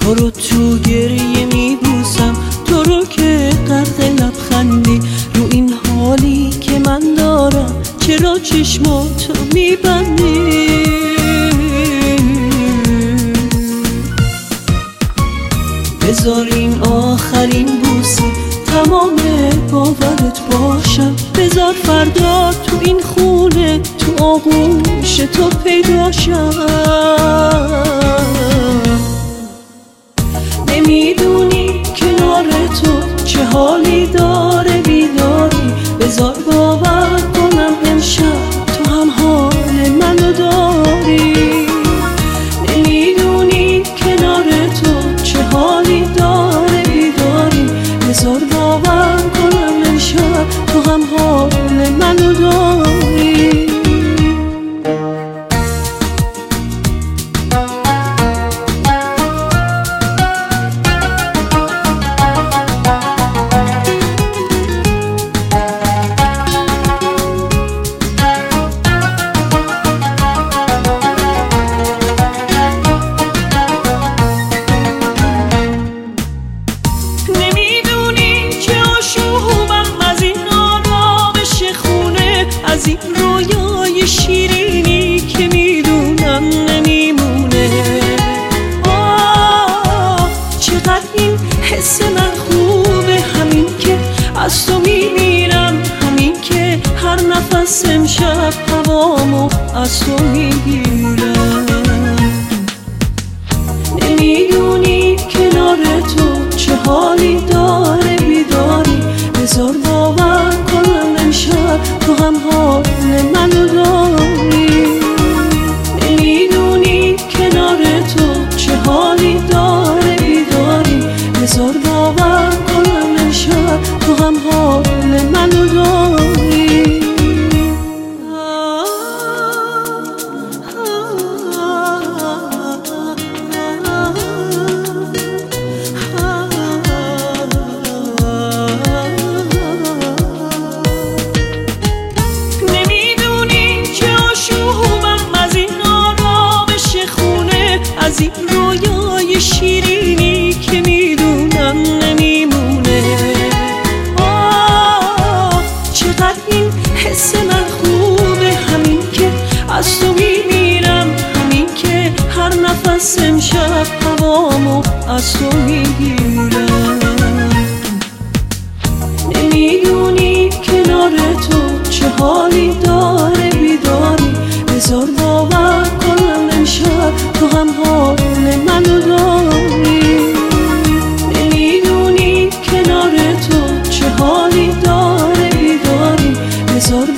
تو رو تو گریه میبوسم، تو رو که غرق لبخندی. رو این حالی که من دارم چرا چشماتو میبندی؟ بذار این آخرین بوسه تمام باورت باشم. بذار فردا تو این خونه تو آغوش تو پیدا شم. نمیدونی کنار تو چه حالی داره بیداری. بذار باور کنم امشب تو هم حال منو داری. نمیدونی کنار تو چه حالی داره بیداری. بذار باور کنم امشب تو هم حال منو داری. از این رویای شیرینی که میدونم نمیمونه. چقدر این حس من خوبه، همین که از تو میمیرم، همین که هر نفس امشب هوامو از تو میگیرم. نمیدونی کنار تو چه حالی داره بیداری. بذار باور کنم امشب تو هم حال منو داری. نمیدونی کنار تو چه حالی داره بیداری. بذار باور کنم امشب تو هم حال منو داری. از این رویای شیرینی که میدونم نمیمونه. چقدر این حس من خوبه، همین که از تو میمیرم، همین که هر نفس امشب هوامو از تو میگیرم. نمیدونی کنار تو چه حالی داره بیداری. بذار باور کنم امشب تو هم حال منو داری. نمیدونی کنار تو چه حالی داره بیداری. بذار